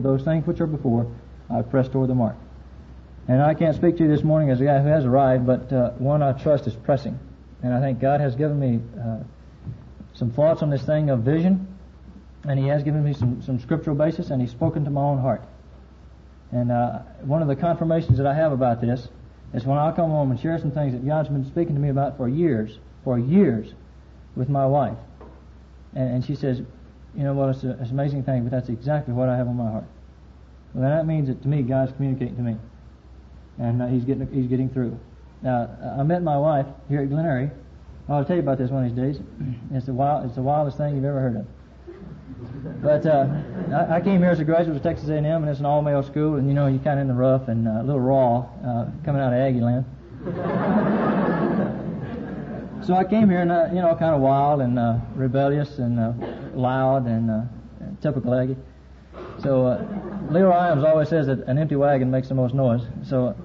those things which are before, I press toward the mark. And I can't speak to you this morning as a guy who has arrived, but one I trust is pressing. And I think God has given me some thoughts on this thing of vision, and He has given me some scriptural basis, and He's spoken to my own heart. And one of the confirmations that I have about this is when I'll come home and share some things that God's been speaking to me about for years with my wife. And she says, you know, well, it's an amazing thing, but that's exactly what I have on my heart. Well, that means that to me, God's communicating to me. And He's getting through. Now, I met my wife here at Glen Eyrie. I'll tell you about this one of these days. It's the wildest thing you've ever heard of. But I came here as a graduate of Texas A&M, and it's an all-male school, and you know, you're kind of in the rough and a little raw coming out of Aggie land. So I came here, and you know, kind of wild and rebellious and loud and typical Aggie. So Leo Iams always says that an empty wagon makes the most noise. So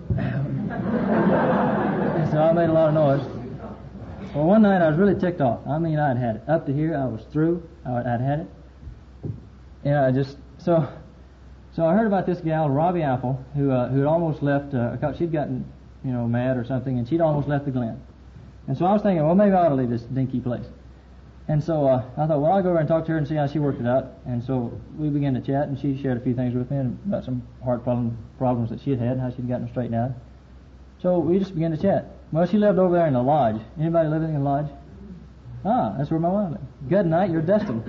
I made a lot of noise. Well, one night I was really ticked off. I mean, I'd had it. Up to here, I was through. I'd had it. And so I heard about this gal, Robbie Apple, who had almost left. She'd gotten, you know, mad or something, and she'd almost left the Glen. And so I was thinking, well, maybe I ought to leave this dinky place. And so I thought, well, I'll go over and talk to her and see how she worked it out. And so we began to chat, and she shared a few things with me about some heart problems that she had and how she'd gotten them straightened out. So we just began to chat. Well, she lived over there in the lodge. Anybody living in the lodge? Ah, that's where my wife lived. Good night, you're destined.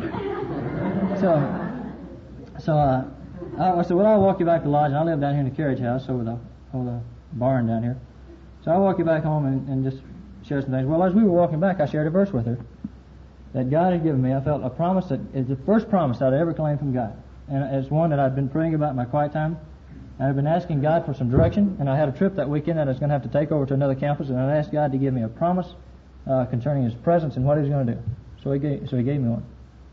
So I said, well, I'll walk you back to the lodge, and I live down here in the carriage house over the barn down here. So I'll walk you back home and just share some things. Well, as we were walking back, I shared a verse with her that God had given me. I felt a promise that is the first promise I'd ever claimed from God. And it's one that I'd been praying about in my quiet time. And I've been asking God for some direction, and I had a trip that weekend that I was going to have to take over to another campus, and I asked God to give me a promise concerning His presence and what He was going to do. So He gave me one.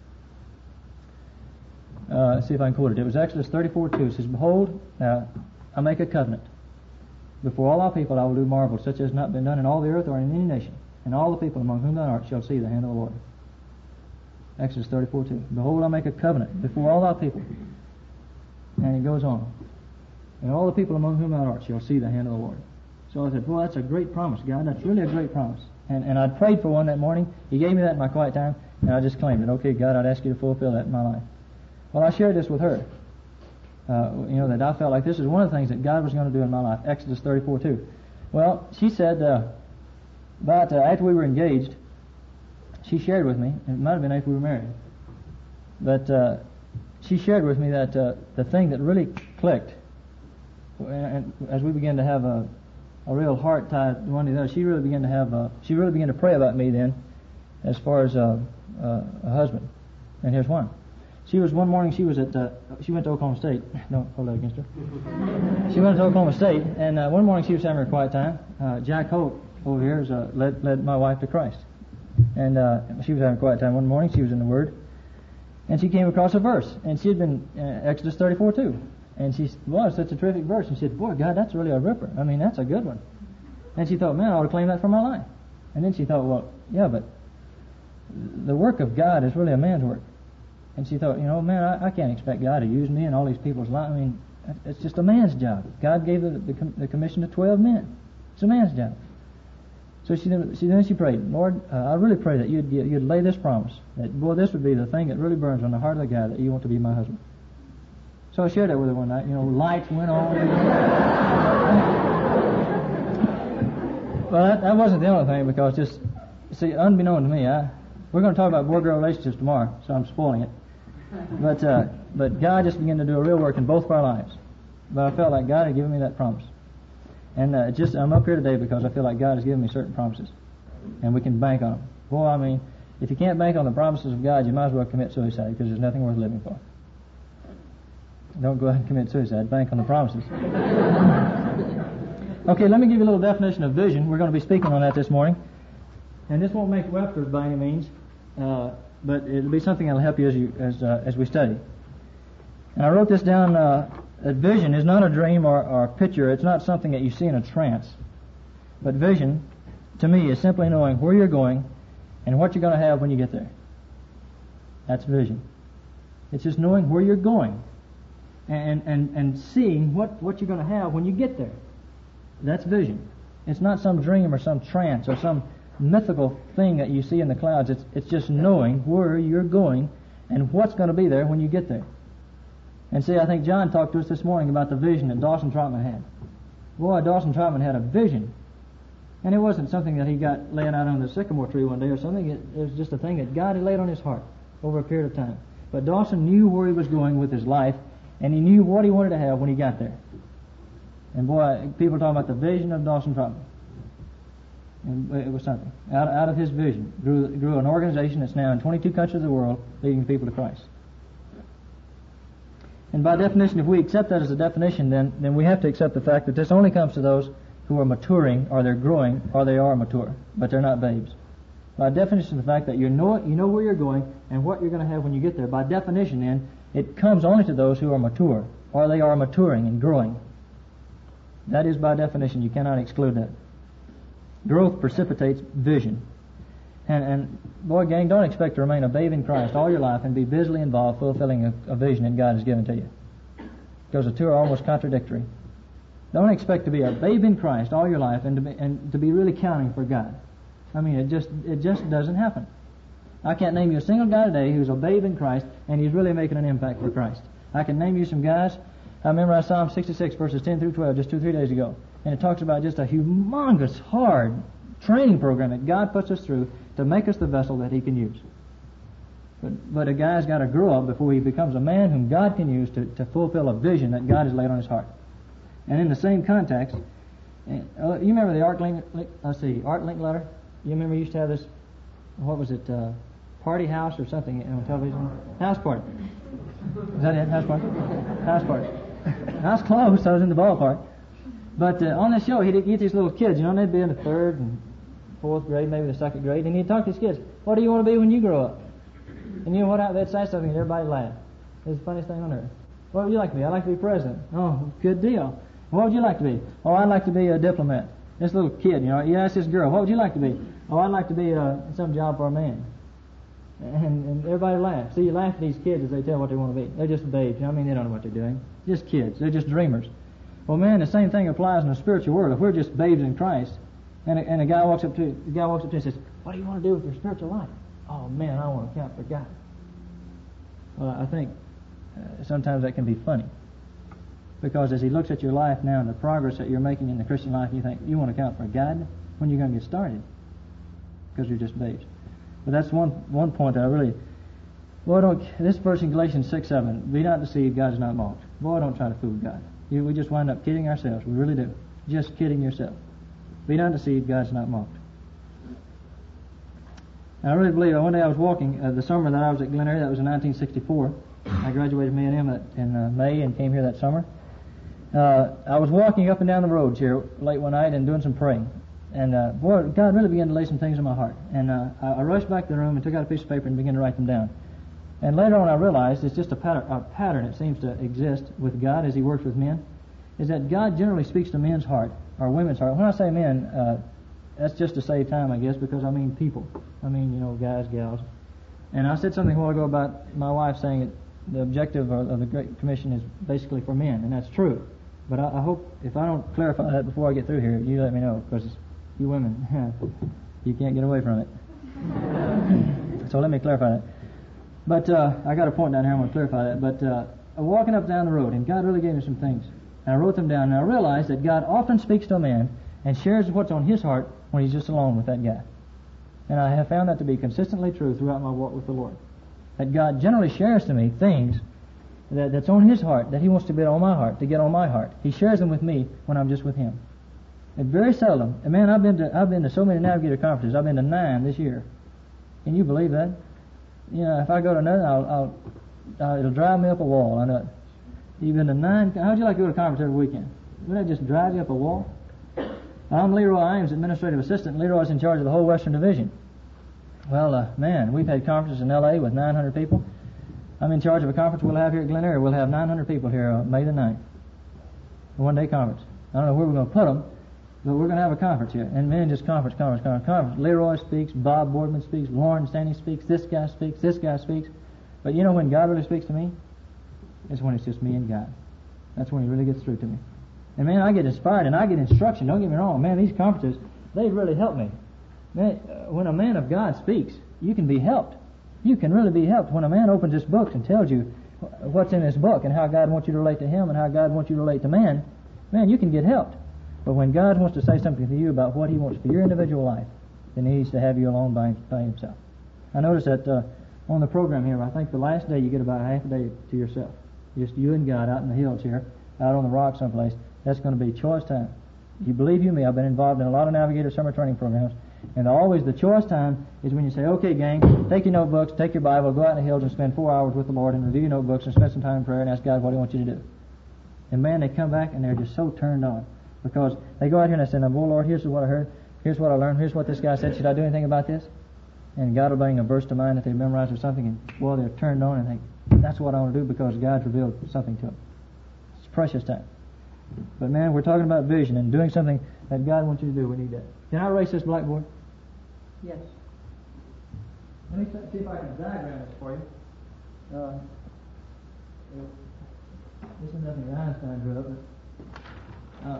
Let's see if I can quote it. It was Exodus 34:2. It says, behold, I make a covenant. Before all our people I will do marvels, such as not been done in all the earth or in any nation. And all the people among whom thou art shall see the hand of the Lord. Exodus 34:2. Behold, I make a covenant before all our people. And it goes on. And all the people among whom thou art shall see the hand of the Lord. So I said, well, that's a great promise, God. That's really a great promise. And I'd prayed for one that morning. He gave me that in my quiet time, and I just claimed it. Okay, God, I'd ask you to fulfill that in my life. Well, I shared this with her. You know, that I felt like this is one of the things that God was going to do in my life. Exodus 34:2. Well, she said, about after we were engaged, she shared with me, it might have been after we were married, but she shared with me that the thing that really clicked, and as we began to have a real heart tied one to the other, she really began to pray about me then, as far as a husband. And here's one. One morning she went to Oklahoma State. Don't hold that against her. She went to Oklahoma State, and one morning she was having her quiet time. Jack Holt over here led my wife to Christ. And she was having a quiet time one morning. She was in the Word. And she came across a verse. And she had been Exodus 34:2. And she said, well, it's such a terrific verse. And she said, boy, God, that's really a ripper. I mean, that's a good one. And she thought, man, I ought to claim that for my life. And then she thought, well, yeah, but the work of God is really a man's work. And she thought, you know, man, I can't expect God to use me in all these people's lives. I mean, it's just a man's job. God gave the commission to 12 men. It's a man's job. So she prayed, Lord, I really pray that you'd lay this promise, that, boy, this would be the thing that really burns on the heart of the guy, that you want to be my husband. So I shared that with her one night. You know, lights went on. Well, that wasn't the only thing, because just, see, unbeknown to me, we're going to talk about boy-girl relationships tomorrow, so I'm spoiling it. But God just began to do a real work in both of our lives. But I felt like God had given me that promise. And I'm up here today because I feel like God has given me certain promises. And we can bank on them. Boy, I mean, if you can't bank on the promises of God, you might as well commit suicide, because there's nothing worth living for. Don't go ahead and commit suicide. Bank on the promises. Okay, let me give you a little definition of vision. We're going to be speaking on that this morning. And this won't make Webster's by any means, but it'll be something that'll help you as we study. And I wrote this down, that vision is not a dream or a picture. It's not something that you see in a trance. But vision, to me, is simply knowing where you're going and what you're going to have when you get there. That's vision. It's just knowing where you're going and seeing what you're going to have when you get there. That's vision. It's not some dream or some trance or some mythical thing that you see in the clouds. It's just knowing where you're going and what's going to be there when you get there. And see, I think John talked to us this morning about the vision that Dawson Trotman had. Boy, Dawson Trotman had a vision. And it wasn't something that he got laying out on the sycamore tree one day or something. It was just a thing that God had laid on his heart over a period of time. But Dawson knew where he was going with his life, and he knew what he wanted to have when he got there. And boy, people talk about the vision of Dawson Trotman. And it was something. Out of his vision grew an organization that's now in 22 countries of the world leading people to Christ. And by definition, if we accept that as a definition, then we have to accept the fact that this only comes to those who are maturing, or they're growing, or they are mature, but they're not babes. By definition, the fact that you know where you're going and what you're going to have when you get there, by definition, then, it comes only to those who are mature, or they are maturing and growing. That is by definition. You cannot exclude that. Growth precipitates vision. And boy, gang, don't expect to remain a babe in Christ all your life and be busily involved fulfilling a vision that God has given to you. Because the two are almost contradictory. Don't expect to be a babe in Christ all your life and to be really counting for God. I mean, it just doesn't happen. I can't name you a single guy today who's a babe in Christ and he's really making an impact for Christ. I can name you some guys. I remember I Psalm 66 verses 10 through 12 just 2-3 days ago. And it talks about just a humongous, hard training program that God puts us through to make us the vessel that He can use. But a guy's got to grow up before he becomes a man whom God can use to fulfill a vision that God has laid on his heart. And in the same context, you remember the ArtLink letter? You remember you used to have this, what was it, party house or something on television? House party. Is that it? House party? House party. I was close. I was in the ballpark. But on this show, he'd get these little kids, and they'd be in the 3rd and 4th grade, maybe the 2nd grade, and he'd talk to these kids, what do you want to be when you grow up? And you know what? They'd say something and everybody laughed. It was the funniest thing on earth. What would you like to be? I'd like to be president. Oh, good deal. What would you like to be? Oh, I'd like to be a diplomat. This little kid, you ask this girl, what would you like to be? Oh, I'd like to be some job for a man. And everybody laughs. See, you laugh at these kids as they tell what they want to be. They're just babes. They don't know what they're doing. Just kids. They're just dreamers. Well, man, the same thing applies in the spiritual world. If we're just babes in Christ, and a guy walks up to you and says, what do you want to do with your spiritual life? Oh, man, I want to count for God. Well, I think sometimes that can be funny. Because as he looks at your life now and the progress that you're making in the Christian life, you think, you want to count for God? When are you going to get started? Because you're just babes. But that's one point that I really... this verse in Galatians 6:7, be not deceived, God is not mocked. Boy, don't try to fool God. We just wind up kidding ourselves. We really do. Just kidding yourself. Be not deceived, God is not mocked. And I really believe, one day I was walking, the summer that I was at Glen Eyre, that was in 1964. I graduated from A&M in May and came here that summer. I was walking up and down the roads here late one night and doing some praying. And boy, God really began to lay some things in my heart. And I rushed back to the room and took out a piece of paper and began to write them down. And later on I realized it's just a pattern that seems to exist with God as He works with men, is that God generally speaks to men's heart, or women's heart. When I say men, that's just to save time, I guess, because I mean people. I mean, guys, gals. And I said something a while ago about my wife saying that the objective of the Great Commission is basically for men, and that's true. But I hope, if I don't clarify that before I get through here, you let me know, because you women, you can't get away from it. So let me clarify that. But I got a point down here, I'm going to clarify that. But walking up down the road, and God really gave me some things. And I wrote them down, and I realized that God often speaks to a man and shares what's on his heart when he's just alone with that guy. And I have found that to be consistently true throughout my walk with the Lord. That God generally shares to me things that's on His heart, that He wants to get on my heart, to get on my heart. He shares them with me when I'm just with Him. And very seldom, and man, I've been to so many Navigator conferences. I've been to 9 this year. Can you believe that? If I go to another, it'll drive me up a wall. I know it. You've been to 9. How'd you like to go to a conference every weekend? Wouldn't that just drive you up a wall? I'm Leroy Iams, administrative assistant. Leroy's in charge of the whole Western Division. Well, man, we've had conferences in L.A. with 900 people. I'm in charge of a conference we'll have here at Glen Eyre. We'll have 900 people here on May the 9th. A one-day conference. I don't know where we're going to put them, but we're going to have a conference here. And man, just conference. Leroy speaks, Bob Boardman speaks, Lauren Stanley speaks, this guy speaks. But when God really speaks to me? It's when it's just me and God. That's when he really gets through to me. And man, I get inspired and I get instruction. Don't get me wrong. Man, these conferences, they really help me. Man, when a man of God speaks, you can be helped. You can really be helped when a man opens this book and tells you what's in this book and how God wants you to relate to him and how God wants you to relate to man. Man, you can get helped. But when God wants to say something to you about what he wants for your individual life, then he needs to have you alone by himself. I noticed that on the program here, I think the last day you get about half a day to yourself. Just you and God out in the hills here, out on the rock someplace. That's going to be choice time. You believe you me, I've been involved in a lot of Navigator summer training programs, and always the choice time is when you say, okay gang, take your notebooks, take your Bible, go out in the hills and spend 4 hours with the Lord and review your notebooks and spend some time in prayer and ask God what he wants you to do. And man, they come back and they're just so turned on. Because they go out here and they say, oh Lord, here's what I heard, here's what I learned, here's what this guy said, should I do anything about this? And God will bring a verse to mind that they memorized or something, and boy, they're turned on and think, that's what I want to do because God's revealed something to them. It's precious time. But man, we're talking about vision and doing something that God wants you to do. We need that. Can I erase this blackboard? Yes. Let me see if I can diagram this for you. This is nothing that Einstein drew up, but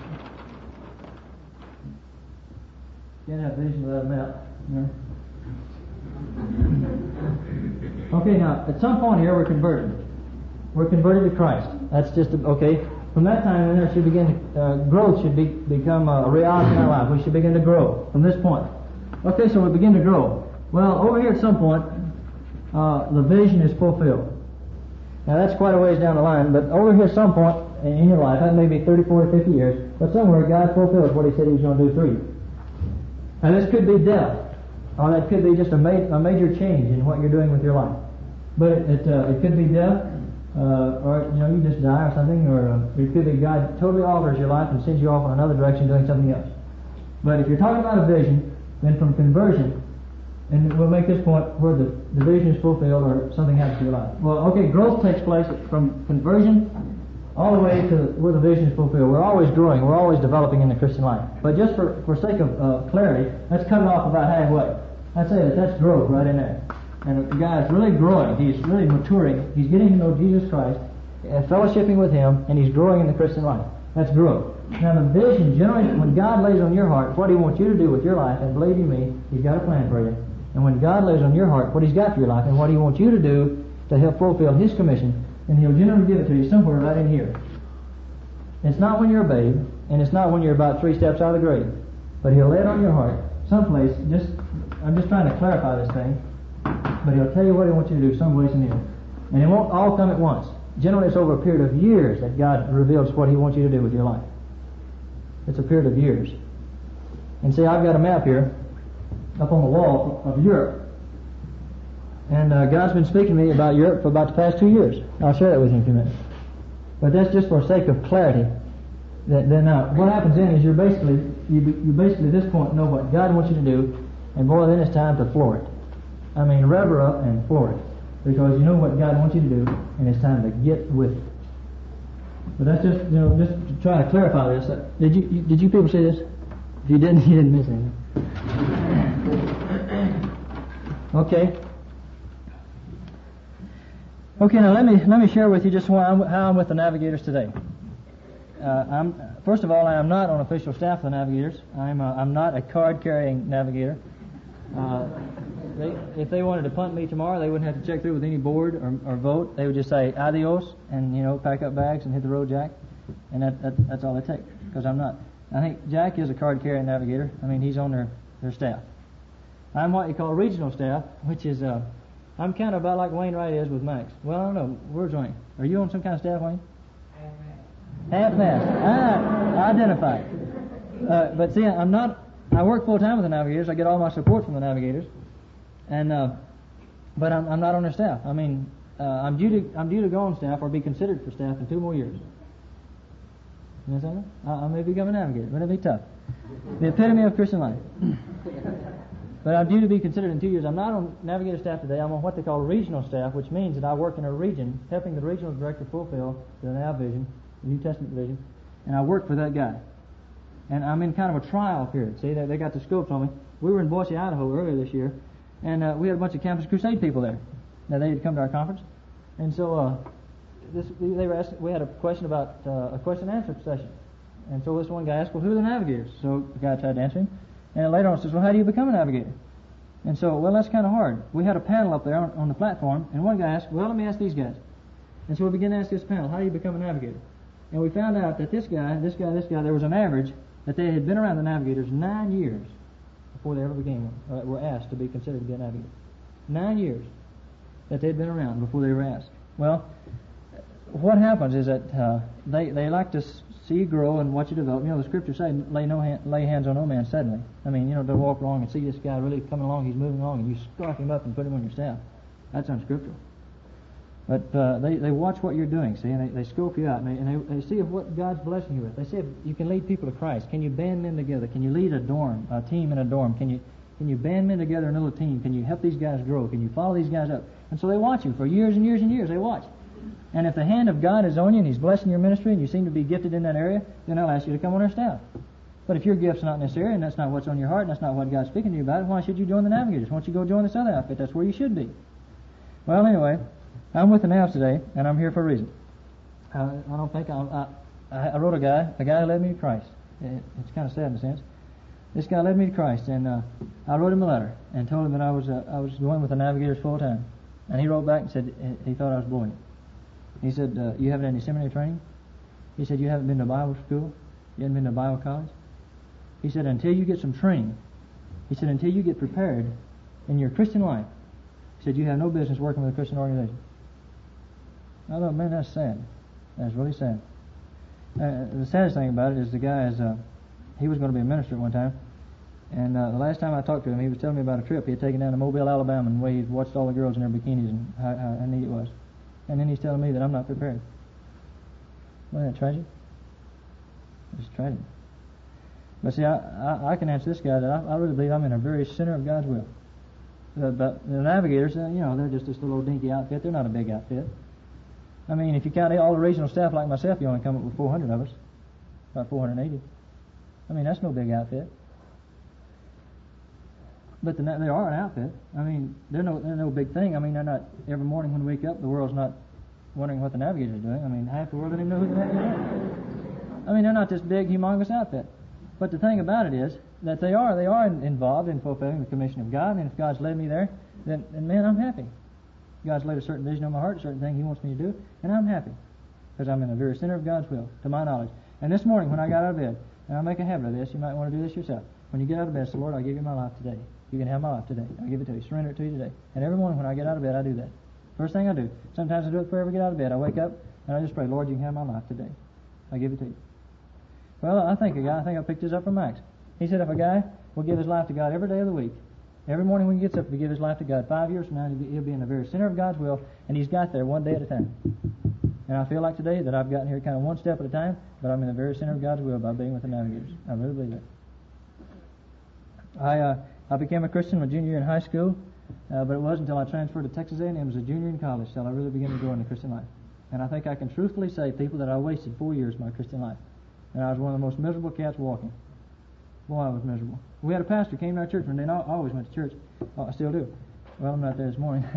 can't have vision without a map. No. Okay, now at some point here we're converted. We're converted to Christ. That's just okay. From that time on, there should begin growth should become a reality in our life. We should begin to grow from this point. Okay, so we begin to grow. Well, over here at some point, the vision is fulfilled. Now that's quite a ways down the line, but over here at some point in your life, that may be 30, 40, 50 years, but somewhere God fulfills what he said he was going to do through you. Now this could be death, or that could be just a major change in what you're doing with your life. But it could be death, or you just die or something, or it could be God totally alters your life and sends you off in another direction doing something else. But if you're talking about a vision, then from conversion, and we'll make this point where the vision is fulfilled or something happens to your life. Well, okay, growth takes place from conversion all the way to where the vision is fulfilled. We're always growing. We're always developing in the Christian life. But just for sake of clarity, let's cut it off about halfway. I'd say that's growth right in there. And the guy is really growing. He's really maturing. He's getting to know Jesus Christ, fellowshipping with him, and he's growing in the Christian life. That's growth. Now the vision, generally, when God lays on your heart what he wants you to do with your life, and believe you me, he's got a plan for you. And when God lays on your heart what he's got for your life and what he wants you to do to help fulfill his commission, then he'll generally give it to you somewhere right in here. It's not when you're a babe, and it's not when you're about 3 steps out of the grave. But he'll lay it on your heart someplace. I'm just trying to clarify this thing. But he'll tell you what he wants you to do someplace in here. And it won't all come at once. Generally it's over a period of years that God reveals what he wants you to do with your life. It's a period of years. And see, I've got a map here up on the wall of Europe. And God's been speaking to me about Europe for about the past 2 years. I'll share that with you in a few minutes. But that's just for sake of clarity. Then what happens then is you basically at this point know what God wants you to do, and boy, then it's time to floor it. I mean, rev up and floor it, because you know what God wants you to do, and it's time to get with it. But that's just just to try to clarify this. Did you people see this? If you didn't, you didn't miss anything. Okay. Okay, now let me share with you just how I'm with the Navigators today. First of all, I am not on official staff of the Navigators. I'm not a card-carrying Navigator. If they wanted to punt me tomorrow, they wouldn't have to check through with any board or vote. They would just say adios and pack up bags and hit the road, Jack. And that's all they take, because I'm not. I think Jack is a card-carrying Navigator. I mean, he's on their staff. I'm what you call regional staff, which is I'm kind of about like Wayne Wright is with Max. Well, I don't know. Where's Wayne? Are you on some kind of staff, Wayne? Half-mast. I identify. But see, I'm not. I work full-time with the Navigators. I get all my support from the Navigators, but I'm not on their staff. I mean, I'm due to go on staff or be considered for staff in 2 more years. You understand that? I may become a Navigator, but it'll be tough. The epitome of Christian life. But I'm due to be considered in 2 years. I'm not on Navigator staff today. I'm on what they call regional staff, which means that I work in a region, helping the regional director fulfill the NAV vision, the New Testament vision, and I work for that guy. And I'm in kind of a trial period. See, they got the scopes on me. We were in Boise, Idaho earlier this year, and we had a bunch of Campus Crusade people there. Now, they had come to our conference. And so we had a question about a question and answer session. And so this one guy asked, well, who are the navigators? So the guy tried to answer him. And later on says, well, how do you become a navigator? And so, well, that's kind of hard. We had a panel up there on the platform, and one guy asked, well, let me ask these guys. And so we began to ask this panel, how do you become a navigator? And we found out that this guy, there was an average that they had been around the navigators 9 years before they ever became one, were asked to be considered to be a navigator. 9 years that they'd been around before they were asked. Well, what happens is that they like to see you grow and watch you develop. You know, the scriptures say, lay hands on no man suddenly. I mean, you know, to walk along and see this guy really coming along, he's moving along, and you scarf him up and put him on your staff. That's unscriptural. But they watch what you're doing, see, and they scope you out, and they see what God's blessing you with. They see if you can lead people to Christ. Can you band men together? Can you lead a team in a dorm? Can you band men together in a little team? Can you help these guys grow? Can you follow these guys up? And so they watch you for years and years and years. They watch. And if the hand of God is on you and He's blessing your ministry and you seem to be gifted in that area, then I'll ask you to come on our staff. But if your gift's not in this area and that's not what's on your heart and that's not what God's speaking to you about, why should you join the Navigators? Why don't you go join this other outfit? That's where you should be. Well, anyway, I'm with the Navs today, and I'm here for a reason. I don't think I wrote a guy who led me to Christ. It's kind of sad in a sense. This guy led me to Christ, and I wrote him a letter and told him that I was going with the Navigators full time. And he wrote back and said he thought I was blowing it. He said, you haven't had any seminary training? He said, you haven't been to Bible school? You haven't been to Bible college? He said, until you get some training, he said, until you get prepared in your Christian life, he said, you have no business working with a Christian organization. I thought, man, that's sad. That's really sad. The saddest thing about it is the guy he was going to be a minister at one time. And the last time I talked to him, he was telling me about a trip he had taken down to Mobile, Alabama, and the way he watched all the girls in their bikinis and how neat it was. And then he's telling me that I'm not prepared. Wasn't that tragic? It's tragic. But see, I can answer this guy that I really believe I'm in a very center of God's will. But the Navigators, they're just this little dinky outfit. They're not a big outfit. I mean, if you count all the regional staff like myself, you only come up with 400 of us. About 480. I mean, that's no big outfit. But they are an outfit. I mean, they're no big thing. I mean, they're not, every morning when we wake up, the world's not wondering what the Navigators are doing. I mean, half the world doesn't even know who the Navigators are. I mean, they're not this big, humongous outfit. But the thing about it is that they are involved in fulfilling the commission of God, and if God's led me there, then man, I'm happy. God's laid a certain vision on my heart, a certain thing He wants me to do, and I'm happy. Because I'm in the very center of God's will, to my knowledge. And this morning when I got out of bed, and I make a habit of this, you might want to do this yourself. When you get out of bed, say, Lord, I'll give you my life today. You can have my life today. I'll give it to you. Surrender it to you today. And every morning when I get out of bed, I do that. First thing I do. Sometimes I do it before I ever get out of bed. I wake up and I just pray, Lord, you can have my life today. I'll give it to you. Well, I think I picked this up from Max. He said if a guy will give his life to God every day of the week, every morning when he gets up to give his life to God, 5 years from now, he'll be in the very center of God's will, and he's got there one day at a time. And I feel like today that I've gotten here kind of one step at a time, but I'm in the very center of God's will by being with the Navigators. I really believe that. I became a Christian my junior year in high school, but it wasn't until I transferred to Texas A&M as a junior in college till I really began to grow in the Christian life. And I think I can truthfully say, people, that I wasted 4 years of my Christian life. And I was one of the most miserable cats walking. Boy, I was miserable. We had a pastor who came to our church one day, and I always went to church. I still do. Well, I'm not there this morning.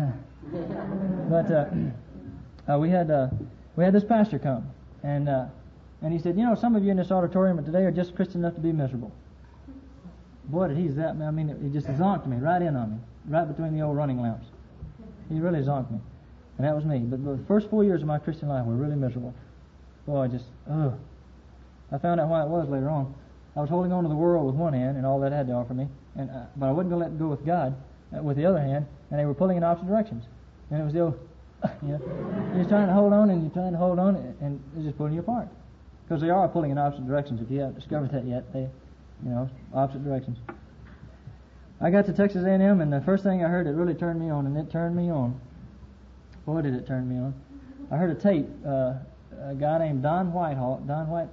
But we had this pastor come, and he said, some of you in this auditorium today are just Christian enough to be miserable. Boy, did he zap me. I mean, he just zonked me right in on me, right between the old running lamps. He really zonked me. And that was me. But the first 4 years of my Christian life were really miserable. Boy, I found out why it was later on. I was holding on to the world with one hand and all that had to offer me, but I wasn't going to let it go with God with the other hand, and they were pulling in opposite directions. And it was still, you're trying to hold on and you're trying to hold on, and it's just pulling you apart. Because they are pulling in opposite directions. If you haven't discovered that yet, opposite directions. I got to Texas A&M, and the first thing I heard that really turned me on, and it turned me on. Boy, did it turn me on. I heard a tape, a guy named Don Whitehall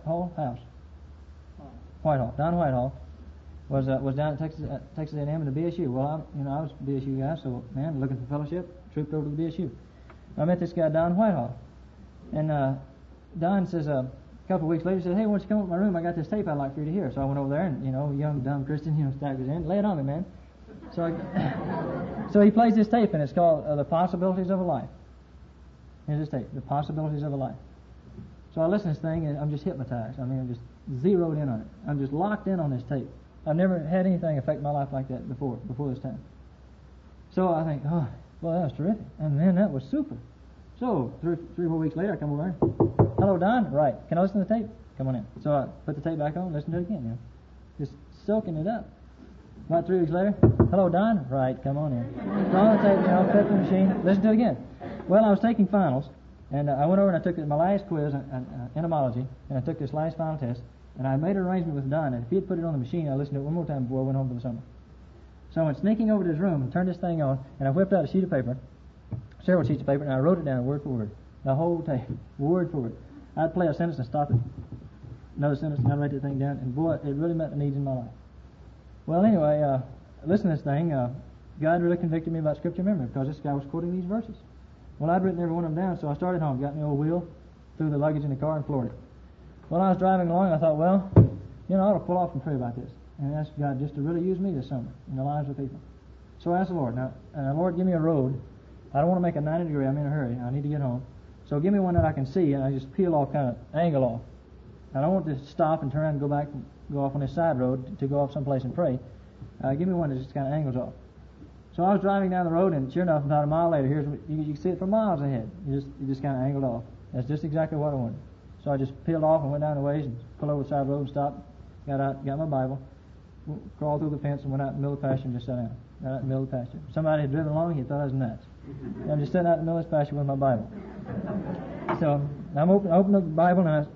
was down at Texas A&M and the BSU. Well, I was a BSU guy, so man, looking for fellowship, trooped over to the BSU. I met this guy, Don Whitehall, and Don says a couple of weeks later, he said, "Hey, why don't you come up to my room? I got this tape I'd like for you to hear." So I went over there, and young dumb Christian, staggers in, lay it on me, man. So he plays this tape, and it's called "The Possibilities of a Life." Here's this tape, The Possibilities of a Life. So I listen to this thing and I'm just hypnotized. I mean, I'm just zeroed in on it. I'm just locked in on this tape. I've never had anything affect my life like that before this time. So I think, oh, well, that was terrific. And man, that was super. So 3-4 weeks later, I come over. Hello, Don. Right. Can I listen to the tape? Come on in. So I put the tape back on, listen to it again, you know. Just soaking it up. About 3 weeks later, hello, Don. Right. Come on in. So on the tape, you know, cut the machine, listen to it again. Well, I was taking finals, and I went over and I took my last quiz in entomology, and I took this last final test, and I made an arrangement with Don that if he had put it on the machine, I'd listen to it one more time before I went home for the summer. So I went sneaking over to his room and turned this thing on, and I whipped out a sheet of paper, several sheets of paper, and I wrote it down word for word. The whole tape, word for word. I'd play a sentence and stop it. Another sentence, and I'd write that thing down, and boy, it really met the needs in my life. Well, anyway, listen to this thing. God really convicted me about Scripture memory because this guy was quoting these verses. Well, I'd written every one of them down, so I started home, got my old wheel, threw the luggage in the car, and floored it. While I was driving along, I thought, well, you know, I ought to pull off and pray about this, and ask God just to really use me this summer in the lives of people. So I asked the Lord, now, Lord, give me a road. I don't want to make a 90 degree. I'm in a hurry. I need to get home. So give me one that I can see, and I just peel off, kind of angle off. I don't want to stop and turn around and go back and go off on this side road to go off someplace and pray. Give me one that just kind of angles off. So I was driving down the road, and sure enough, about a mile later, you can see it for miles ahead. You just kind of angled off. That's just exactly what I wanted. So I just peeled off and went down the ways and pulled over the side road and stopped. Got out, got my Bible, crawled through the fence and went out in the middle of the pasture and just sat down. Got out in the middle of the pasture. Somebody had driven along, he thought I was nuts. And I'm just sitting out in the middle of the pasture with my Bible. So I opened up the Bible and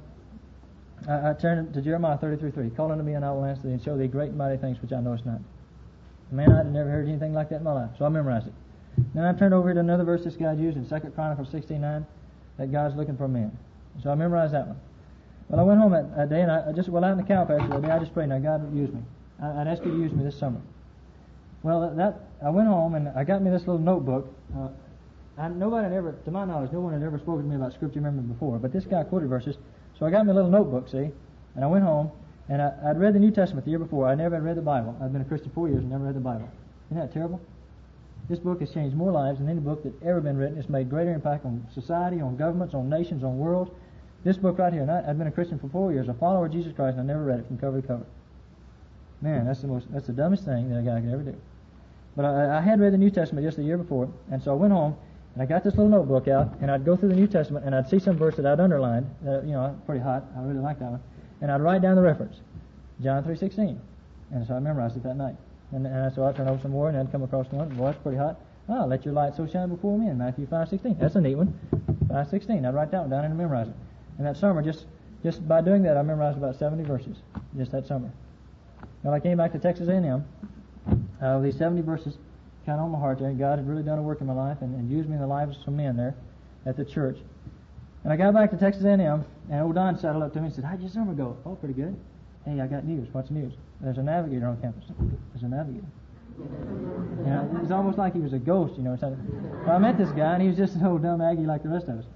I turned to Jeremiah 33:3. Call unto me and I will answer thee and show thee great and mighty things which I knowest not. Man, I had never heard anything like that in my life, so I memorized it. Then I turned over to another verse this guy used in 2 Chronicles 16:9, that God's looking for a man. So I memorized that one. Well, I went home that day and I just went out in the cow pasture that day. I just prayed, now God, use me. I'd ask you to use me this summer. Well, I went home and I got me this little notebook. Nobody had ever, to my knowledge, no one had ever spoken to me about Scripture memory before, but this guy quoted verses. So I got me a little notebook, see, and I went home, and I'd read the New Testament the year before. I never had read the Bible. I'd been a Christian 4 years and never read the Bible. Isn't that terrible? This book has changed more lives than any book that's ever been written. It's made greater impact on society, on governments, on nations, on worlds. This book right here, and I'd been a Christian for 4 years, a follower of Jesus Christ, and I never read it from cover to cover. Man, that's the dumbest thing that a guy could ever do. But I had read the New Testament just the year before, and so I went home, and I got this little notebook out, and I'd go through the New Testament, and I'd see some verse that I'd underlined, pretty hot. I really like that one. And I'd write down the reference, John 3:16. And so I memorized it that night. And so I'd turn over some more, and I'd come across one. Boy, that's pretty hot. Oh, let your light so shine before me in Matthew 5:16. That's a neat one. 5:16. I'd write that one down and memorize it. And that summer, just by doing that, I memorized about 70 verses, just that summer. Well, I came back to Texas A&M. These 70 verses kind of on my heart there. God had really done a work in my life and used me in the lives of some men there at the church. And I got back to Texas A&M, and old Don saddled up to me and said, how'd your summer go? Oh, pretty good. Hey, I got news. What's the news? There's a navigator on campus. There's a navigator. You know, it was almost like he was a ghost, you know. So I met this guy, and he was just an old dumb Aggie like the rest of us.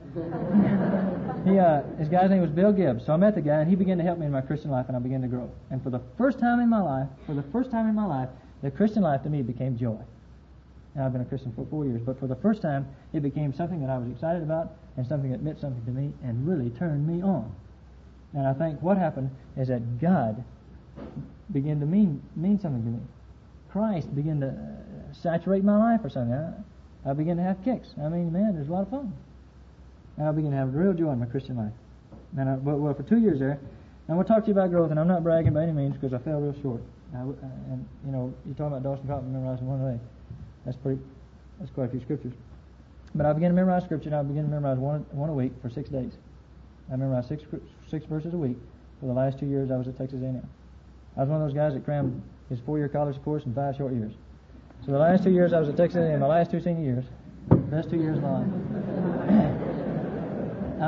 His guy's name was Bill Gibbs. So I met the guy, and he began to help me in my Christian life, and I began to grow. And for the first time in my life, the Christian life to me became joy. And I've been a Christian for 4 years, but for the first time, it became something that I was excited about and something that meant something to me and really turned me on. And I think what happened is that God began to mean something to me. Christ began to saturate my life or something. I began to have kicks. I mean, man, there's a lot of fun. And I began to have real joy in my Christian life. And well, for 2 years there, and I want to talk to you about growth, and I'm not bragging by any means because I fell real short. And you know, you're talking about Dawson Trotman memorizing one a day. That's quite a few scriptures. But I began to memorize scripture, and I began to memorize one a week for 6 days. I memorized six verses a week for the last 2 years I was at Texas A&M. I was one of those guys that crammed his 4-year college course in 5 short years. So the last 2 years I was at Texas A&M, my last 2 senior years, best 2 years of my life. I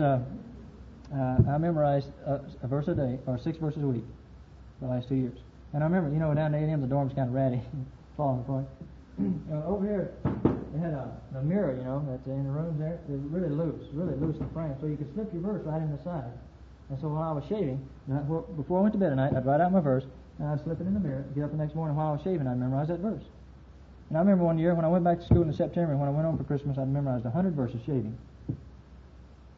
memorized a verse a day, or 6 verses a week for the last 2 years. And I remember, you know, down at A&M the dorm's kind of ratty, falling apart. Over here, they had a mirror, you know, that's in the rooms there. They're really loose in the frame, so you could slip your verse right in the side. And so while I was shaving, before I went to bed at night, I'd write out my verse, and I'd slip it in the mirror, get up the next morning while I was shaving, I'd memorize that verse. And I remember one year when I went back to school in September, and when I went home for Christmas, I'd memorized 100 verses shaving.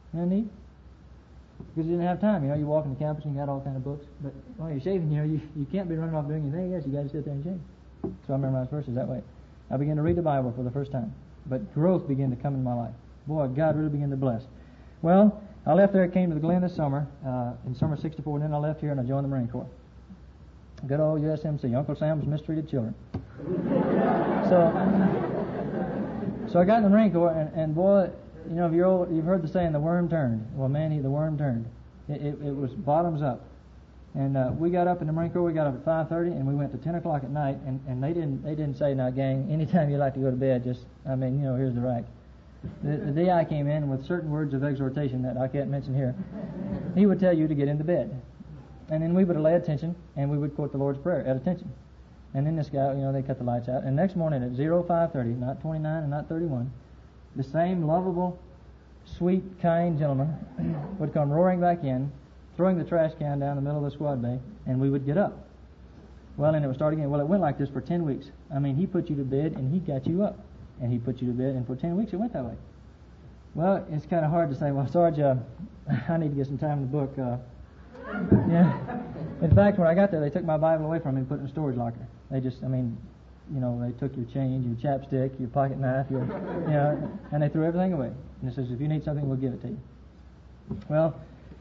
Isn't that neat? Because you didn't have time. You walk in the campus and you got all kind of books. But while you're shaving, you can't be running off doing anything else. You got to sit there and shave. So I memorized verses that way. I began to read the Bible for the first time. But growth began to come in my life. Boy, God really began to bless. Well, I left there, came to the Glen this summer, in summer '64, and then I left here and I joined the Marine Corps. Good old USMC, Uncle Sam's Mistreated Children. So I got in the Marine Corps, and boy, if you've heard the saying, the worm turned. Well, man, the worm turned. It was bottoms up. And we got up in the Marine Corps, we got up at 5:30, and we went to 10 o'clock at night, and they didn't say, now gang, anytime you like to go to bed, here's the rack. The DI came in with certain words of exhortation that I can't mention here. He would tell you to get into bed. And then we would lay attention, and we would quote the Lord's Prayer at attention. And then this guy, they cut the lights out. And next morning at 05:30, not 29 and not 31, the same lovable, sweet, kind gentleman would come roaring back in, throwing the trash can down the middle of the squad bay, and we would get up. Well, and it would start again. Well, it went like this for 10 weeks. He put you to bed, and he got you up. And he put you to bed, and for 10 weeks it went that way. Well, it's kind of hard to say, well, Sarge, I need to get some time in the book. Yeah. In fact, when I got there, they took my Bible away from me and put it in a storage locker. They just, they took your change, your chapstick, your pocket knife, and they threw everything away. And it says, if you need something, we'll give it to you. Well,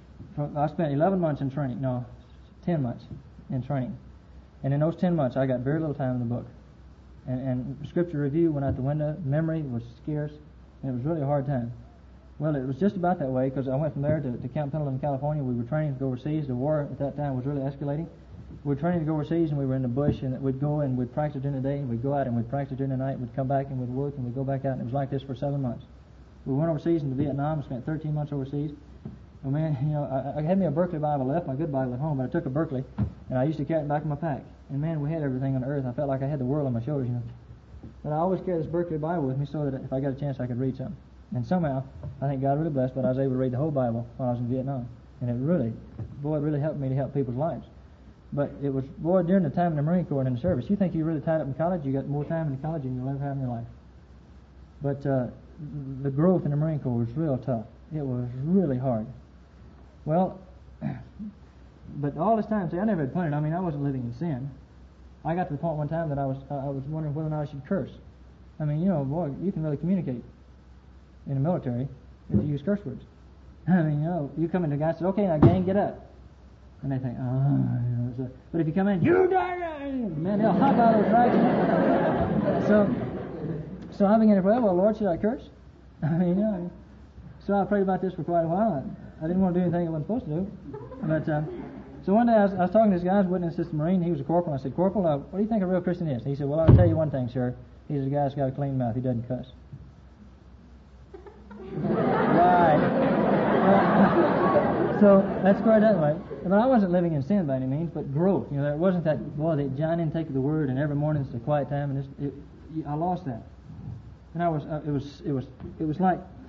I spent 11 months in training. No, 10 months in training. And in those 10 months, I got very little time in the book. And scripture review went out the window. Memory was scarce. And it was really a hard time. Well, it was just about that way because I went from there to Camp Pendleton, California. We were training to go overseas. The war at that time was really escalating. We were training to go overseas, and we were in the bush, and we'd go and we'd practice during the day, and we'd go out and we'd practice during the night. We'd come back and we'd work, and we'd go back out, and it was like this for 7 months. We went overseas into Vietnam, spent 13 months overseas. And man, I had me a Berkeley Bible left, my good Bible at home, but I took a Berkeley, and I used to carry it back in my pack. And man, we had everything on earth. I felt like I had the world on my shoulders, But I always carried this Berkeley Bible with me so that if I got a chance, I could read something. And somehow, I think God really blessed, but I was able to read the whole Bible while I was in Vietnam. And it really helped me to help people's lives. But it was, during the time in the Marine Corps and in the service, you think you're really tied up in college, you got more time in college than you'll ever have in your life. But the growth in the Marine Corps was real tough. It was really hard. Well, but all this time, I never had punted. I wasn't living in sin. I got to the point one time that I was wondering whether or not I should curse. You can really communicate in the military if you use curse words. You come in, the guy says, okay, now gang, get up. And they think, but if you come in, you die, man, they'll hop out of those tracks. So I began to pray, well, Lord, should I curse? So I prayed about this for quite a while. I didn't want to do anything I wasn't supposed to do. But so one day I was talking to this guy, I was witness to the Marine. He was a corporal. I said, Corporal, what do you think a real Christian is? He said, well, I'll tell you one thing, sir. He's a guy that's got a clean mouth. He doesn't cuss. Right. So that's quite that way. But I wasn't living in sin by any means, but growth. There wasn't that, the giant intake of the Word, and every morning it's a quiet time, and I lost that. And it was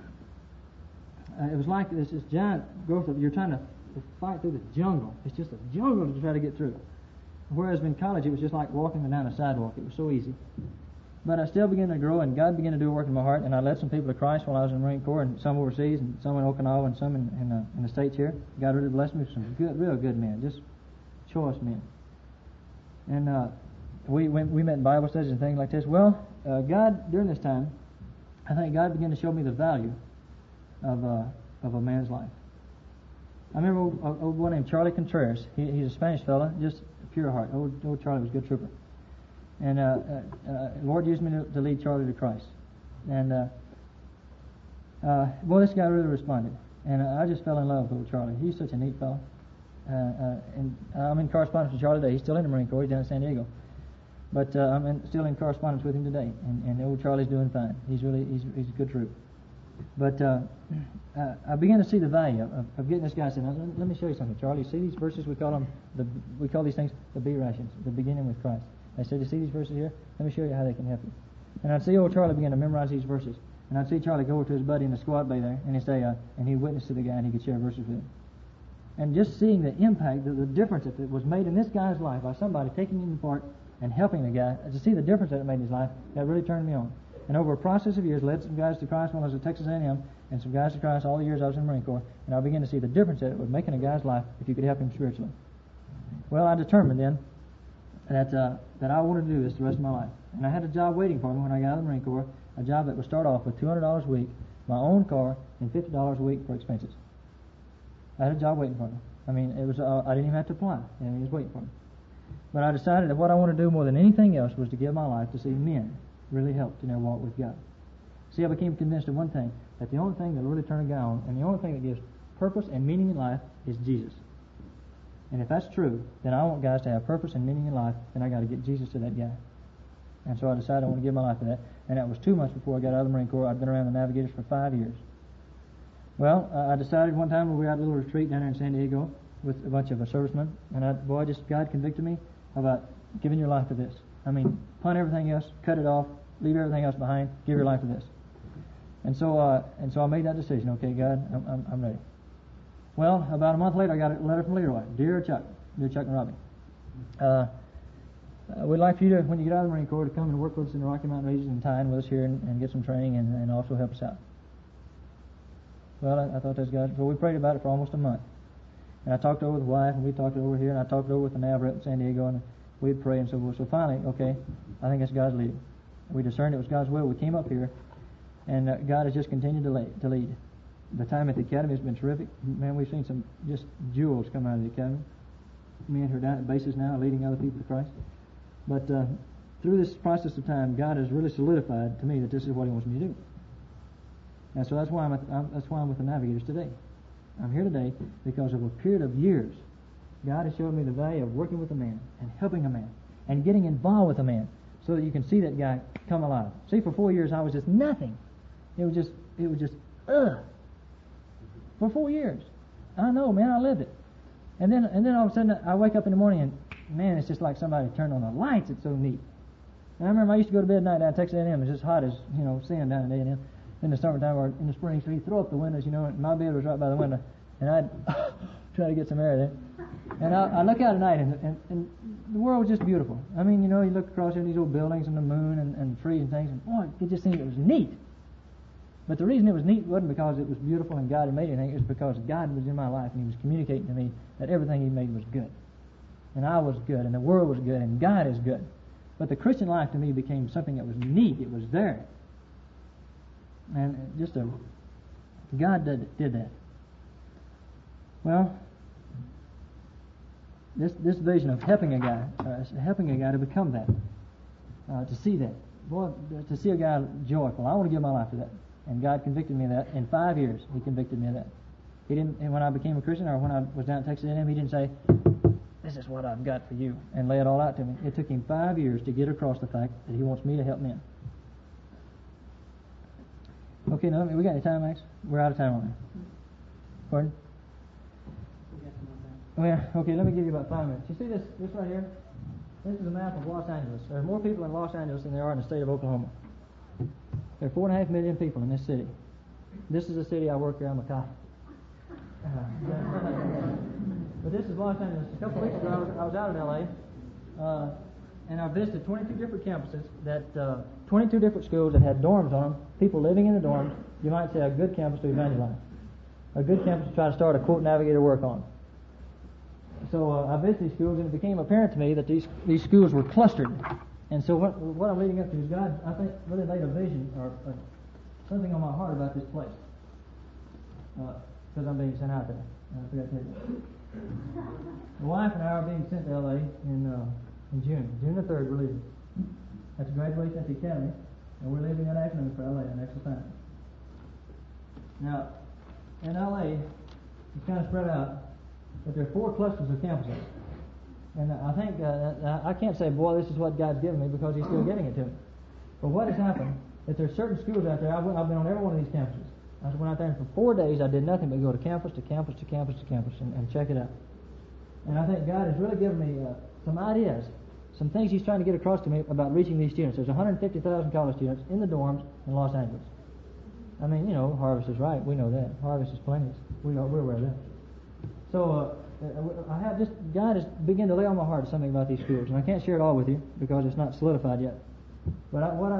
like this giant growth of, you're trying to fight through the jungle. It's just a jungle to try to get through. Whereas in college, it was just like walking down a sidewalk. It was so easy. But I still began to grow, and God began to do a work in my heart, and I led some people to Christ while I was in the Marine Corps, and some overseas, and some in Okinawa, and some in the States here. God really blessed me with some real good men, just choice men. And we met in Bible studies and things like this. Well, God, during this time, I think God began to show me the value of a man's life. I remember old boy named Charlie Contreras. He's a Spanish fella, just a pure heart. Old Charlie was a good trooper. And Lord used me to lead Charlie to Christ. And this guy really responded. And I just fell in love with old Charlie. He's such a neat fellow. And I'm in correspondence with Charlie today. He's still in the Marine Corps. He's down in San Diego. But I'm still in correspondence with him today. And old Charlie's doing fine. He's a good troop. But I began to see the value of getting this guy. I said, now, let me show you something, Charlie. See these verses? We call these things the B rations, the beginning with Christ. I said, you see these verses here? Let me show you how they can help you. And I'd see old Charlie begin to memorize these verses. And I'd see Charlie go over to his buddy in the squad bay there, and he'd say, and he'd witness to the guy, and he could share verses with him. And just seeing the impact, the difference that was made in this guy's life by somebody taking him apart and helping the guy, to see the difference that it made in his life, that really turned me on. And over a process of years, led some guys to Christ when I was at Texas A&M, and some guys to Christ all the years I was in the Marine Corps, and I began to see the difference that it would make in a guy's life if you could help him spiritually. Well, I determined then that I wanted to do this the rest of my life. And I had a job waiting for me when I got out of the Marine Corps, a job that would start off with $200 a week, my own car, and $50 a week for expenses. I had a job waiting for me. I mean, it was I didn't even have to apply. I mean, it was waiting for me. But I decided that what I wanted to do more than anything else was to give my life to see men really helped in their walk with God. See, I became convinced of one thing, that the only thing that will really turn a guy on, and the only thing that gives purpose and meaning in life is Jesus. And if that's true, then I want guys to have purpose and meaning in life, then I got to get Jesus to that guy. And so I decided I want to give my life to that. And that was 2 months before I got out of the Marine Corps. I'd been around the Navigators for 5 years. Well, I decided one time when we were at a little retreat down there in San Diego with a bunch of servicemen, and God convicted me about giving your life to this. I mean, punt everything else, cut it off, leave everything else behind, give your life to this. And so I made that decision. Okay, God, I'm ready. Well, about a month later, I got a letter from Leroy. Dear Chuck and Robbie, we'd like for you to, when you get out of the Marine Corps, to come and work with us in the Rocky Mountain region and tie in with us here and get some training and also help us out. Well, I thought that's God. So we prayed about it for almost a month. And I talked over with the wife, and we talked it over here, and I talked it over with the NAV rep in San Diego, and we'd pray and so forth. So finally, okay, I think that's God's leading. We discerned it was God's will. We came up here, and God has just continued to lead. The time at the academy has been terrific. Man, we've seen some just jewels come out of the academy. Men who are down at bases now leading other people to Christ. But through this process of time, God has really solidified to me that this is what He wants me to do. And so that's why I'm with the Navigators today. I'm here today because of a period of years, God has showed me the value of working with a man and helping a man and getting involved with a man so that you can see that guy come alive. See, for 4 years I was just nothing. It was just for 4 years. I know, man, I lived it. And then all of a sudden I wake up in the morning and, man, it's just like somebody turned on the lights. It's so neat. And I remember I used to go to bed at night down at Texas A&M. It's as hot as, sin down at A&M. In the summertime or in the spring, so you throw up the windows, and my bed was right by the window, and I'd try to get some air there. And I look out at night, and the world was just beautiful. I mean, you look across here at these old buildings and the moon and trees and things, and boy, it just seemed it was neat. But the reason it was neat wasn't because it was beautiful and God had made anything. It was because God was in my life, and He was communicating to me that everything He made was good. And I was good, and the world was good, and God is good. But the Christian life to me became something that was neat. It was there. And God did that. Well, this vision of helping a guy to become that, to see that, boy, to see a guy joyful. I want to give my life to that, and God convicted me of that. In 5 years, He convicted me of that. He didn't. And when I became a Christian, or when I was down at Texas A&M, He didn't say, "This is what I've got for you," and lay it all out to me. It took Him 5 years to get across the fact that He wants me to help men. Okay, now we got any time, Max? We're out of time on that. Pardon? Well, okay, let me give you about 5 minutes. You see this right here? This is a map of Los Angeles. There are more people in Los Angeles than there are in the state of Oklahoma. There are 4.5 million people in this city. This is the city I work here. I'm a cop. But this is Los Angeles. A couple of weeks ago, I was out in L.A., and I visited 22 different campuses, 22 different schools that had dorms on them, people living in the dorms. You might say a good campus to evangelize. A good campus to try to start a quote Navigator work on. So I visited these schools, and it became apparent to me that these schools were clustered. And so what I'm leading up to is God, I think, really laid a vision or something on my heart about this place. Because I'm being sent out there. I forgot to tell you. My wife and I are being sent to L.A. in June. June the 3rd, we're leaving. That's graduation at the academy, and we're leaving that afternoon for L.A. the next assignment. Now, in L.A., it's kind of spread out, but there are 4 clusters of campuses. And I think, I can't say, boy, this is what God's given me, because He's still getting it to me. But what has happened, that there are certain schools out there, I've been on every one of these campuses. I went out there, and for 4 days I did nothing but go to campus to campus to campus to campus and check it out. And I think God has really given me some ideas, some things He's trying to get across to me about reaching these students. There's 150,000 college students in the dorms in Los Angeles. I mean, Harvest is right. We know that. Harvest is plenty. We're aware of that. So God has begun to lay on my heart something about these schools, and I can't share it all with you because it's not solidified yet. But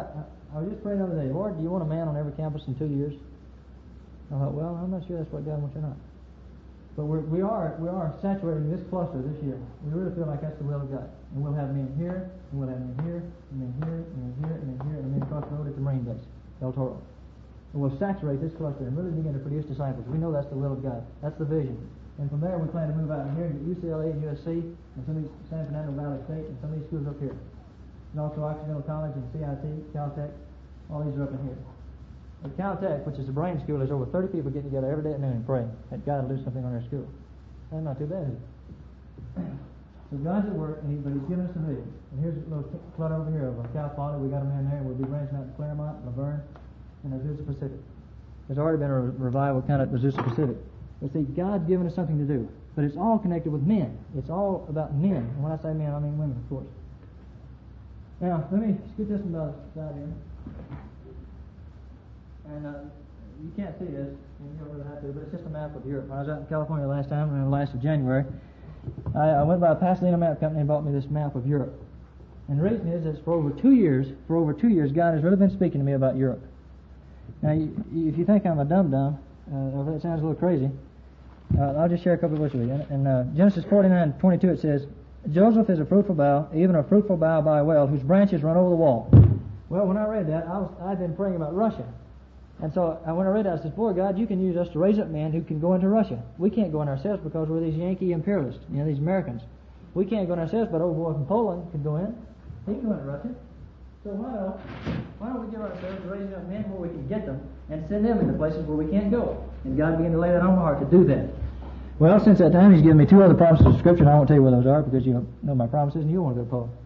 I was just praying over there, Lord, do you want a man on every campus in 2 years? I thought, well, I'm not sure that's what God wants or not. But we are saturating this cluster this year. We really feel like that's the will of God. And we'll have men here, and we'll have men here, and men here, and men here, and men here, and men across the road at the Marine base, El Toro. And we'll saturate this cluster and really begin to produce disciples. We know that's the will of God. That's the vision. And from there, we plan to move out here to UCLA and USC, and some of these San Fernando Valley State, and some of these schools up here. And also Occidental College and CIT, Caltech, all these are up in here. At Caltech, which is a brain school, there's over 30 people getting together every day at noon and praying that God will do something on their school. That's not too bad, is it? So God's at work, but He's given us a vision. And here's a little clutter over here of Cal Poly. We got a man there, and we'll be branching out to Claremont, Laverne, and Azusa Pacific. There's already been a revival kind of at Azusa Pacific. But see, God's given us something to do. But it's all connected with men. It's all about men. And when I say men, I mean women, of course. Now, let me scoot this one aside here. And you can't see this, and you don't really have to, but it's just a map of Europe. When I was out in California last time, around the last of January, I went by a Pasadena map company and bought me this map of Europe. And the reason is that for over 2 years, God has really been speaking to me about Europe. Now, if you think I'm a dum-dum, or if that sounds a little crazy, I'll just share a couple of words with you. In Genesis 49:22 it says, Joseph is a fruitful bough, even a fruitful bough by a well, whose branches run over the wall. Well, when I read that, I'd been praying about Russia. And so when I read that, I said, boy, God, you can use us to raise up men who can go into Russia. We can't go in ourselves because we're these Yankee imperialists, these Americans. We can't go in ourselves, but old boy from Poland can go in. He can go into Russia. So why don't we give ourselves to raising up men where we can get them and send them into places where we can't go? And God began to lay that on my heart to do that. Well, since that time, He's given me 2 other promises of Scripture, and I won't tell you where those are because you know my promises and you want to go to Poland.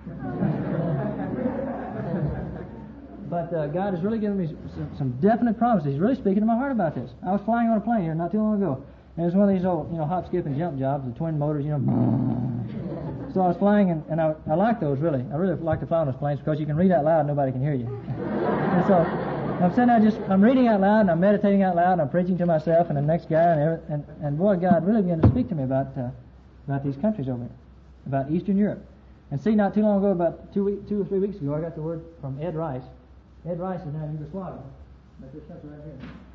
But God has really given me some definite promises. He's really speaking to my heart about this. I was flying on a plane here not too long ago, and it was one of these old, hop, skip, and jump jobs, the twin motors, So I was flying, and I like those, really. I really like to fly on those planes because you can read out loud and nobody can hear you. And so I'm sitting there I'm reading out loud, and I'm meditating out loud, and I'm preaching to myself and the next guy, and boy, God really began to speak to me about these countries over here, about Eastern Europe. And see, not too long ago, about 2 or 3 weeks ago, I got the word from Ed Rice. Ed Rice is now in Yugoslavia. That's this country right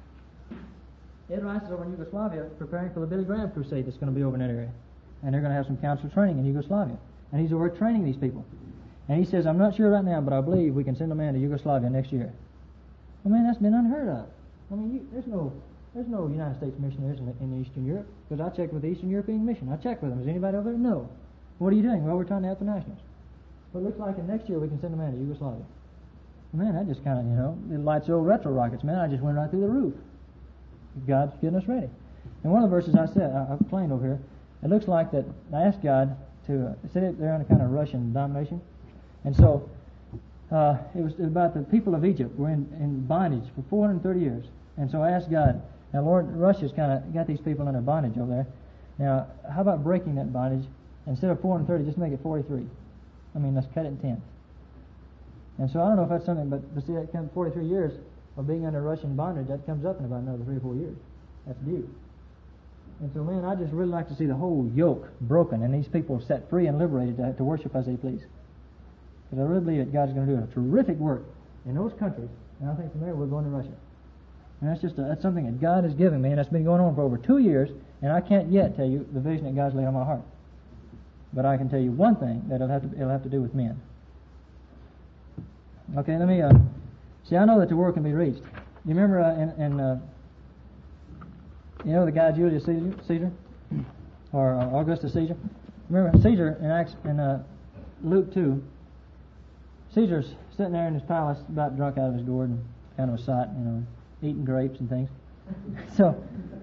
here. Ed Rice is over in Yugoslavia preparing for the Billy Graham crusade that's going to be over in that area. And they're going to have some council training in Yugoslavia. And he's over training these people. And he says, I'm not sure right now, but I believe we can send a man to Yugoslavia next year. Well, man, that's been unheard of. I mean, there's no United States missionaries in Eastern Europe, because I checked with the Eastern European Mission. I checked with them. Is anybody over there? No. What are you doing? Well, we're trying to help the nationals. But it looks like next year we can send a man to Yugoslavia. Man, that just kind of, it lights the old retro rockets. Man, I just went right through the roof. God's getting us ready. And one of the verses I said, I've playing over here, it looks like that I asked God to sit there under kind of Russian domination. And so it was about the people of Egypt were in bondage for 430 years. And so I asked God, now Lord, Russia's kind of got these people under bondage over there. Now, how about breaking that bondage? Instead of 430, just make it 43. I mean, let's cut it in 10. And so I don't know if that's something, but see, that comes 43 years of being under Russian bondage, that comes up in about another 3 or 4 years. That's due. And so, man, I just really like to see the whole yoke broken and these people set free and liberated to worship as they please. Because I really believe that God's going to do a terrific work in those countries, and I think from there we're going to Russia. And that's something that God has given me, and that's been going on for over 2 years, and I can't yet tell you the vision that God's laid on my heart. But I can tell you one thing, that it'll have to do with men. Okay, let me see. I know that the world can be reached. You remember the guy Julius Caesar, or Augustus Caesar? Remember Caesar in Luke 2. Caesar's sitting there in his palace, about drunk out of his gourd, and kind of a sight, eating grapes and things. So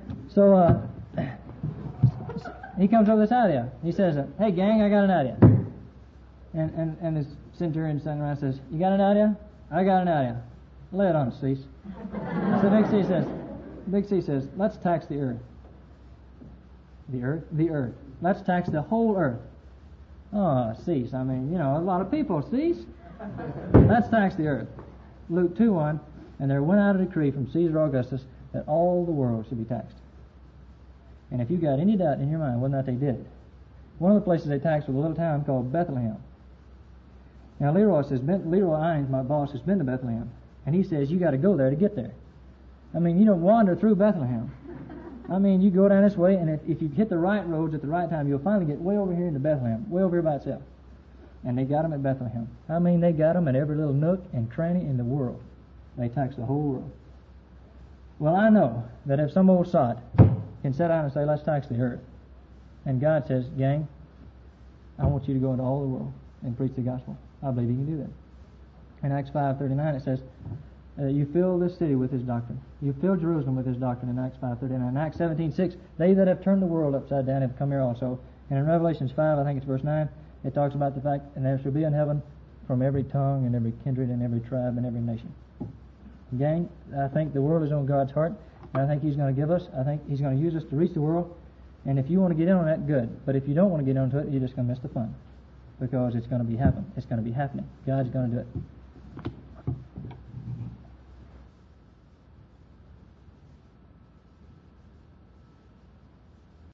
he comes up with this idea. He says, "Hey gang, I got an idea." And his centurion standing around says, "You got an idea?" "I got an idea." "Lay it on, Cease." So Big C says, "Let's tax the earth." The earth? The earth. Let's tax the whole earth. Oh, Cease. I mean, a lot of people. Cease. Let's tax the earth. Luke 2:1, and there went out a decree from Caesar Augustus that all the world should be taxed. And if you got any doubt in your mind whether or not they did it, one of the places they taxed was a little town called Bethlehem. Now Leroy Ines, my boss, has been to Bethlehem, and he says you got to go there to get there. I mean, you don't wander through Bethlehem. I mean, you go down this way, and if you hit the right roads at the right time, you'll finally get way over here into Bethlehem, way over here by itself. And they got them at Bethlehem. I mean, they got them at every little nook and cranny in the world. They taxed the whole world. Well, I know that if some old sot can sit down and say, let's tax the earth, and God says, gang, I want you to go into all the world and preach the gospel, I believe He can do that. In Acts 5:39 it says, you fill this city with His doctrine. You fill Jerusalem with His doctrine in Acts 5:39. In Acts 17:6, they that have turned the world upside down have come here also. And in Revelations 5, I think it's verse 9, it talks about the fact, and there shall be in heaven from every tongue and every kindred and every tribe and every nation. Gang, I think the world is on God's heart, and I think He's going to give us, I think He's going to use us to reach the world. And if you want to get in on that, good. But if you don't want to get into it, you're just going to miss the fun. Because it's going to be happening. It's going to be happening. God's going to do it.